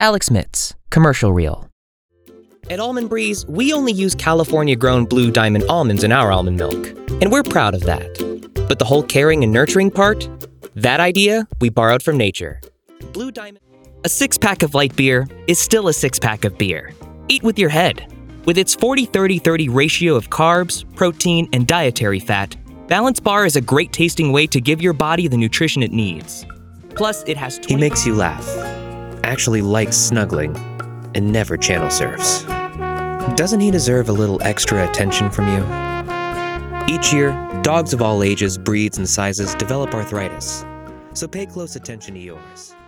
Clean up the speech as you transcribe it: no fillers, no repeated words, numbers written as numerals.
Alex Mitz, commercial reel. At Almond Breeze, we only use California-grown Blue Diamond almonds in our almond milk, and we're proud of that. But the whole caring and nurturing part? That idea we borrowed from nature. Blue Diamond. A six-pack of light beer is still a six-pack of beer. Eat with your head. With its 40-30-30 ratio of carbs, protein, and dietary fat, Balanced Bar is a great tasting way to give your body the nutrition it needs. Plus, it has 20... He makes you laugh, actually likes snuggling, and never channel surfs. Doesn't he deserve a little extra attention from you? Each year, dogs of all ages, breeds, and sizes develop arthritis, so pay close attention to yours.